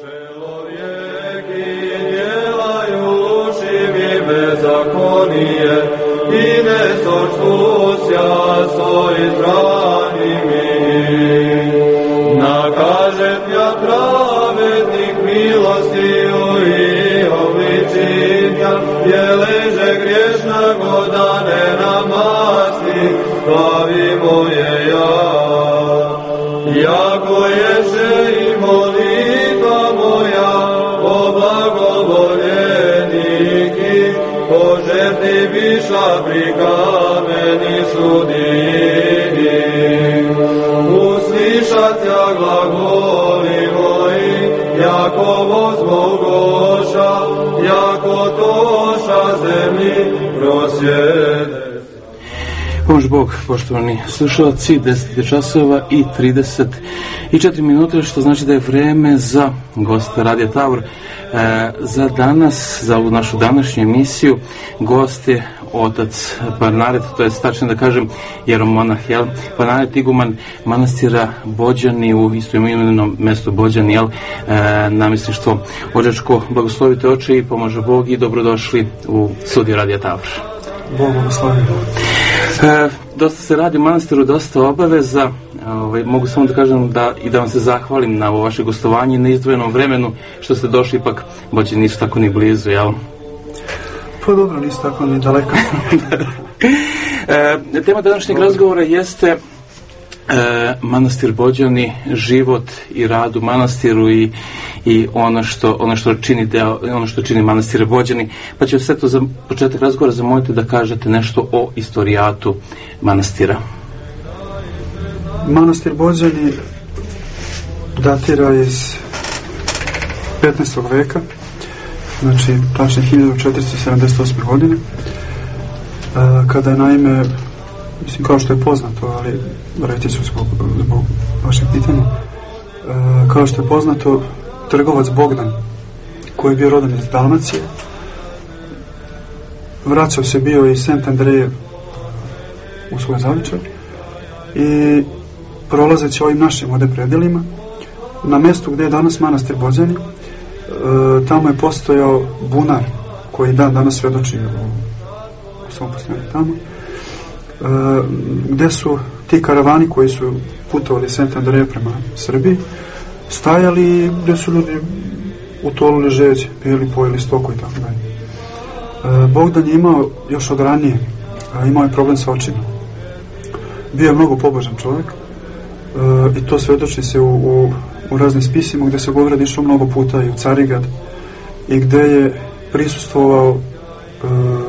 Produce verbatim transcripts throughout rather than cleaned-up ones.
I ne sočuća svoj zrani mi. Nakaže pja pravednik milostiju i obličinja, je leže griješna godane na masti, slavimo je ja. Jako ješe i molitva moja, o blagovoljeniki, po žrtvi biša pri kameni sudini. Uslišat ja glagoli moji, jako vozmogoša, jako toša zemlji prosjede. Pomož Bog, poštovani slušalci, deset časova i trideset četiri minute, što znači da je vreme za gosta Radija Tavor. E, za danas, za ovu našu današnju emisiju, gost je otac Parnaret, to je tačno da kažem jeromonah, jel? Parnaret iguman manastira Bođani u istoimenom mestu Bođani, jel? E, namjesništvo Odžačko. Blagoslovite oče i pomože Bog i dobrodošli u studiju Radija Tavor. Bog blagoslovi. E, dosta se radi u manastiru, dosta obaveza. Ovaj, mogu samo da kažem da i da vam se zahvalim na ovo vaše gostovanje na izdvojenom vremenu što ste došli, ipak Bođani nisu tako ni blizu, jel? Pa dobro, nisu tako ni daleko. e, tema današnjeg razgovora jeste e, manastir Bođani, život i rad u manastiru i, i ono što ono što čini deo, ono što čini manastir Bođani. Pa ću sve to za početak razgovora zamoliti da kažete nešto o istorijatu manastira. Manastir Bođani datira iz petnaestog veka, znači tačnije hiljadu četiristo sedamdeset osme godine, kada je naime, mislim kao što je poznato, ali reći ću zbog, zbog vašeg pitanja, kao što je poznato, trgovac Bogdan, koji je bio rodan iz Dalmacije, vraćao se bio iz Sent Andreje u svoj zavičaj i prolazeći ovim našim ovdje predelima, na mjestu gdje je danas manastir Bođani, e, tamo je postojao bunar koji dan danas svjedoči u, u svom postojanju tamo, e, gdje su ti karavani koji su putovali Sent Andreje prema Srbiji stajali, gdje su ljudi utolili žeđ, pili, pojeli stoku i tako dalje. E, Bogdan je imao još od ranije, a imao je problem sa očima. Bio je mnogo pobožan čovjek, e, i to svjedoči se u, u, u raznim spisima gdje se govori da išao mnogo puta i u Carigrad i gdje je prisustvovao e,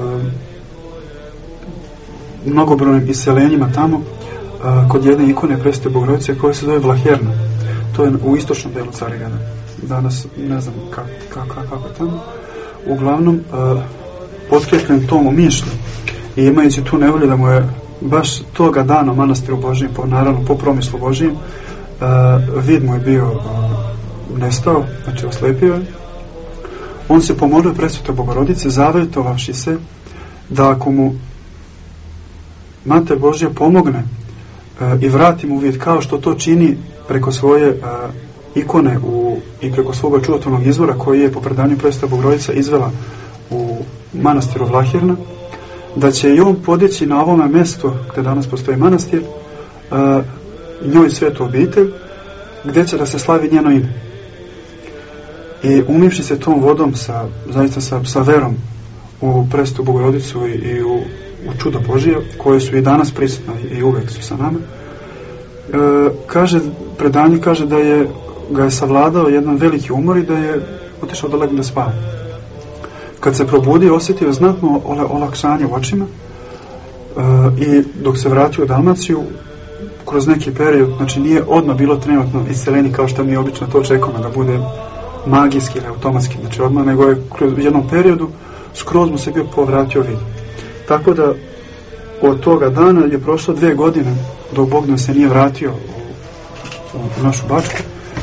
mnogobrojnim iselenjima tamo, e, kod jedne ikone Presvete Bogorodice koja se zove Vlaherna. To je u istočnom delu Carigrada. Danas ne znam kako, kako, kako je tamo. Uglavnom, e, potkrepljen tomu mišlju i imajući tu nevolju da mu je baš toga dana u manastiru Božijem, po, naravno po promislu Božijem, uh, vid mu je bio uh, nestao, znači oslepio je. On se pomolio Presvetoj Bogorodice, zavetovavši se da ako mu Mater Božja pomogne uh, i vrati mu vid kao što to čini preko svoje uh, ikone u, i preko svoga čudotvornog izvora koji je po predanju Presveta Bogorodica izvela u manastiru Vlaherna, da će i on podići na ovome mjestu gdje danas postoji manastir uh, njoj svetu obitelj gdje će da se slavi njeno ime. I umivši se tom vodom sa, zaista sa, sa verom u Presvetu Bogorodicu i, i u, u čudo Božije koje su i danas prisutne i uvek su sa nama, uh, kaže, predanje kaže da je ga je savladao jedan veliki umor i da je otišao da legne da spava. Kad se probudio, osjetio znatno olakšanje u očima e, i dok se vratio u Dalmaciju, kroz neki period, znači nije odmah bilo trenutno isceleni kao što mi obično to očekujemo da bude magijski ili automatski, znači odmah, nego je kroz jednom periodu skroz mu se bio povratio vid. Tako da od toga dana je prošlo dve godine dok Bogdan se nije vratio u, u našu Bačku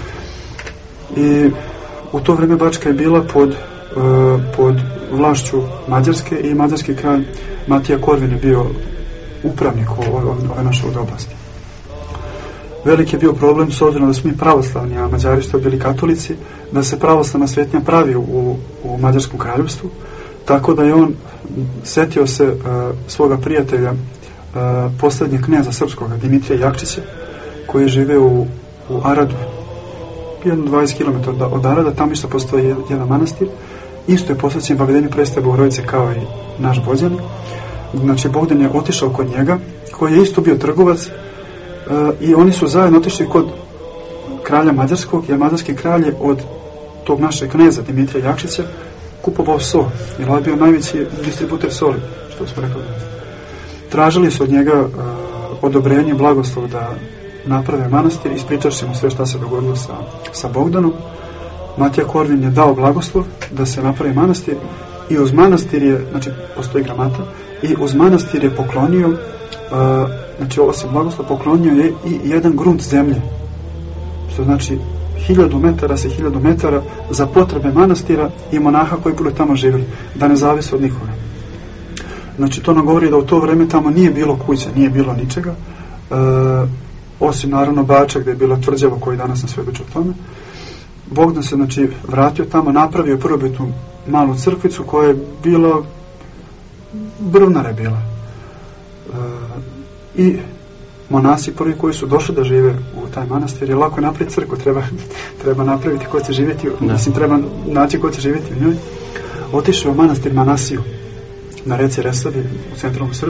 i u to vrijeme Bačka je bila pod pod vlašću Mađarske i mađarski kralj Matija Korvin je bio upravnik ove, ove naše oblasti. veliki je bio problem s obzirom da smo mi pravoslavni, a Mađari su bili katolici, da se pravoslavna svetnja pravi u, u Mađarskom kraljevstvu, tako da je on setio se uh, svoga prijatelja, uh, posljednjeg kneza srpskoga, Dimitrija Jakčića, koji žive u, u Aradu, jedno dvadeset kilometara od Arada, tamo isto postoji jedan manastir, isto je posvećen Vavedenju Presvete Bogorodice kao i naš Bođan. Znači, Bogdan je otišao kod njega, koji je isto bio trgovac, uh, i oni su zajedno otišli kod kralja Mađarskog, jer mađarski kralj je od tog našeg kneza Dimitrija Jakšića kupovao so, jer on je bio najveći distributer soli, što smo rekli. Tražili su od njega uh, odobrenje, blagoslov da naprave manastir, ispričaš mu sve šta se dogodilo sa, sa Bogdanom. Matija Korvin je dao blagoslov da se napravi manastir i uz manastir je, znači postoji gramata, i uz manastir je poklonio, uh, znači osim blagoslova, poklonio je i jedan grunt zemlje, što znači hiljadu metara se hiljadu metara za potrebe manastira i monaha koji bili tamo živjeli, da ne zavise od nikoga. Znači to nam govori da u to vreme tamo nije bilo kuća, nije bilo ničega, uh, osim naravno Bača gdje je bila tvrđava koji danas nam svedoči o tome. Bogdan se znači vratio tamo, napravio prvobitnu malu crkvicu koja je bila, brvnara je bila. E, I monasi prvi koji su došli da žive u taj manastir, je lako napraviti crkvu, treba, treba napraviti ko će živjeti, da. Mislim treba naći ko će živjeti u njoj. Otišao u manastir Manasiju na reci Resavi u centralnom Srbiji.